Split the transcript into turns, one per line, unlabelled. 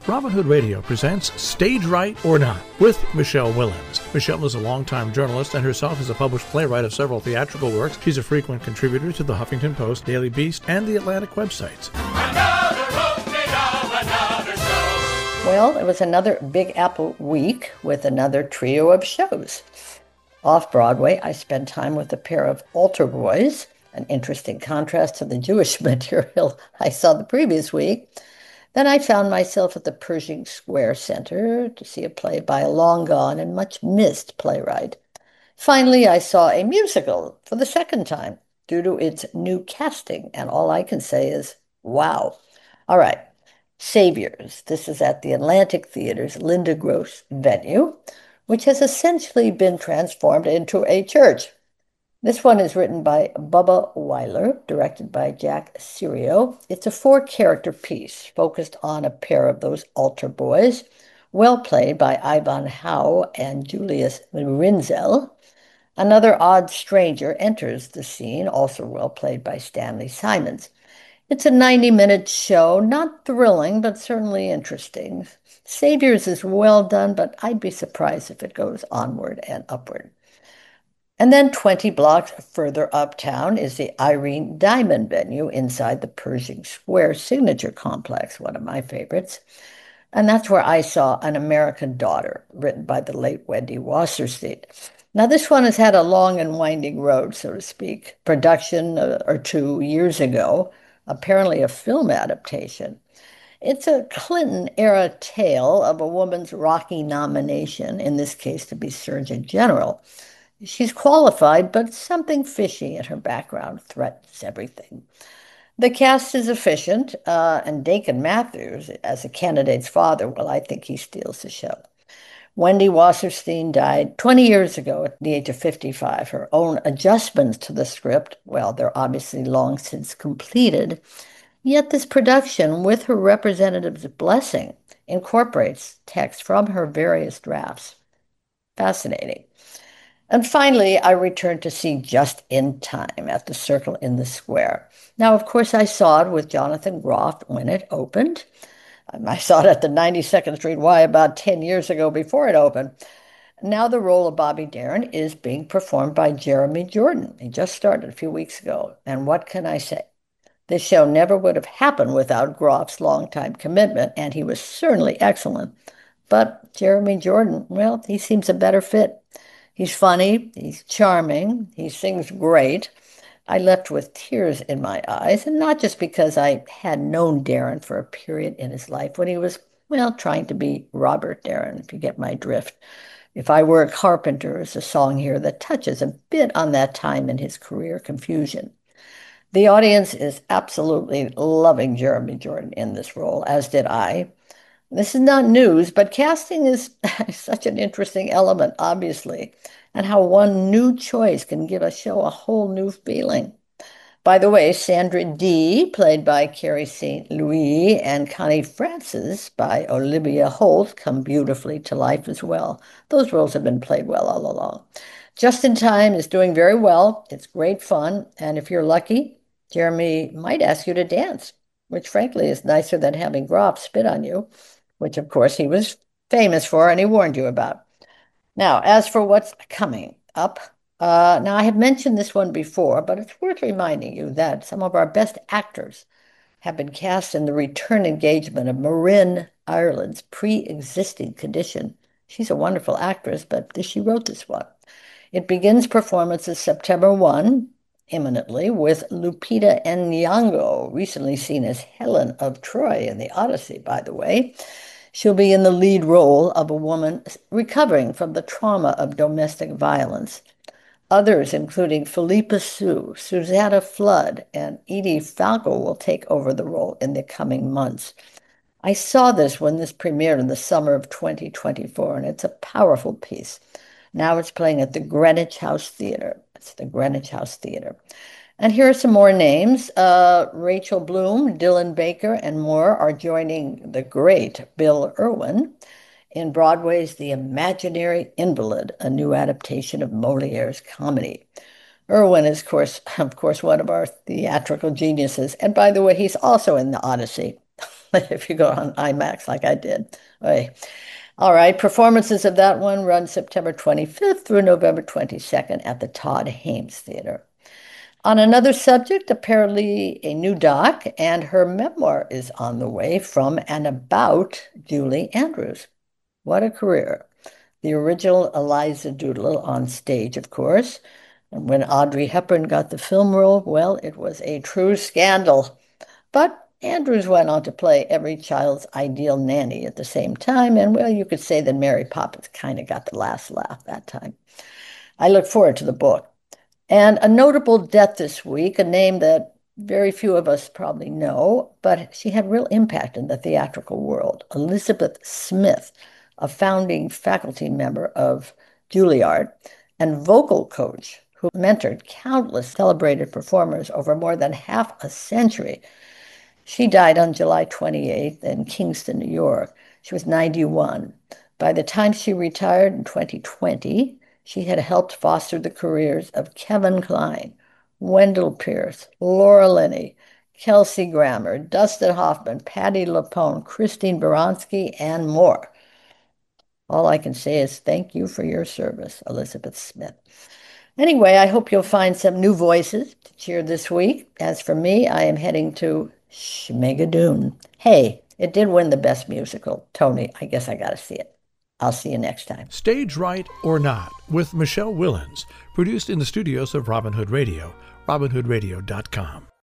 Robin Hood Radio presents Stage Right or Not with Michelle Willens. Michelle is a longtime journalist and herself is a published playwright of several theatrical works. She's a frequent contributor to the Huffington Post, Daily Beast, and the Atlantic websites.
Well, it was another Big Apple week with another trio of shows. Off-Broadway, I spent time with a pair of altar boys, an interesting contrast to the Jewish material I saw the previous week. Then I found myself at the Pershing Square Center to see a play by a long-gone and much-missed playwright. Finally, I saw a musical for the second time due to its new casting, and all I can say is, wow. All right, Saviors. This is at the Atlantic Theater's Linda Gross venue, which has essentially been transformed into a church. This one is written by Bubba Weiler, directed by Jack Sirio. It's a four-character piece focused on a pair of those altar boys, well played by Ivan Howe and Julius Rinzel. Another odd stranger enters the scene, also well played by Stanley Simons. It's a 90-minute show, not thrilling, but certainly interesting. Saviors is well done, but I'd be surprised if it goes onward and upward. And then 20 blocks further uptown is the Irene Diamond venue inside the Pershing Square Signature Complex, one of my favorites. And that's where I saw An American Daughter, written by the late Wendy Wasserstein. Now, this one has had a long and winding road, so to speak. Production or 2 years ago, apparently a film adaptation. It's a Clinton-era tale of a woman's rocky nomination, in this case to be Surgeon General. She's qualified, but something fishy in her background threatens everything. The cast is efficient, and Dakin Matthews, as a candidate's father, well, I think he steals the show. Wendy Wasserstein died 20 years ago at the age of 55. Her own adjustments to the script, well, they're obviously long since completed. Yet this production, with her representative's blessing, incorporates text from her various drafts. Fascinating. And finally, I returned to see Just in Time at the Circle in the Square. Now, of course, I saw it with Jonathan Groff when it opened. I saw it at the 92nd Street Y about 10 years ago before it opened. Now the role of Bobby Darin is being performed by Jeremy Jordan. He just started a few weeks ago. And what can I say? This show never would have happened without Groff's longtime commitment, and he was certainly excellent. But Jeremy Jordan, well, he seems a better fit. He's funny, he's charming, he sings great. I left with tears in my eyes, and not just because I had known Darin for a period in his life when he was, well, trying to be Robert Darin, if you get my drift. If I Were a Carpenter is a song here that touches a bit on that time in his career confusion. The audience is absolutely loving Jeremy Jordan in this role, as did I. This is not news, but casting is such an interesting element, obviously, and how one new choice can give a show a whole new feeling. By the way, Sandra Dee, played by Carrie St. Louis, and Connie Francis by Olivia Holt come beautifully to life as well. Those roles have been played well all along. Just in Time is doing very well. It's great fun, and if you're lucky, Jeremy might ask you to dance, which frankly is nicer than having Groff spit on you, which of course he was famous for and he warned you about. Now, as for what's coming up, now I have mentioned this one before, but it's worth reminding you that some of our best actors have been cast in the return engagement of Marin Ireland's pre-existing condition. She's a wonderful actress, but she wrote this one. It begins performances September 1, imminently, with Lupita Nyong'o, recently seen as Helen of Troy in the Odyssey, by the way. She'll be in the lead role of a woman recovering from the trauma of domestic violence. Others, including Philippa Sue, Susanna Flood, and Edie Falco, will take over the role in the coming months. I saw this when this premiered in the summer of 2024, and it's a powerful piece. Now it's playing at the Greenwich House Theater. It's the Greenwich House Theater. And here are some more names. Rachel Bloom, Dylan Baker, and more are joining the great Bill Irwin in Broadway's The Imaginary Invalid, a new adaptation of Moliere's comedy. Irwin is, of course, one of our theatrical geniuses. And by the way, he's also in The Odyssey. if you go on IMAX like I did. Oy. All right, performances of that one run September 25th through November 22nd at the Todd Hames Theater. On another subject, apparently a new doc and her memoir is on the way from and about Julie Andrews. What a career. The original Eliza Doolittle on stage, of course. And when Audrey Hepburn got the film role, well, it was a true scandal. But Andrews went on to play every child's ideal nanny at the same time. And well, you could say that Mary Poppins kind of got the last laugh that time. I look forward to the book. And a notable death this week, a name that very few of us probably know, but she had real impact in the theatrical world. Elizabeth Smith, a founding faculty member of Juilliard and vocal coach who mentored countless celebrated performers over more than half a century. She died on July 28th in Kingston, New York. She was 91. By the time she retired in 2020, she had helped foster the careers of Kevin Kline, Wendell Pierce, Laura Linney, Kelsey Grammer, Dustin Hoffman, Patti LuPone, Christine Baranski, and more. All I can say is thank you for your service, Elizabeth Smith. Anyway, I hope you'll find some new voices to cheer this week. As for me, I am heading to Schmigadoon. Hey, it did win the Best Musical. Tony, I guess I got to see it. I'll see you next time.
Stage Right or Not with Michelle Willens, produced in the studios of Robin Hood Radio, robinhoodradio.com.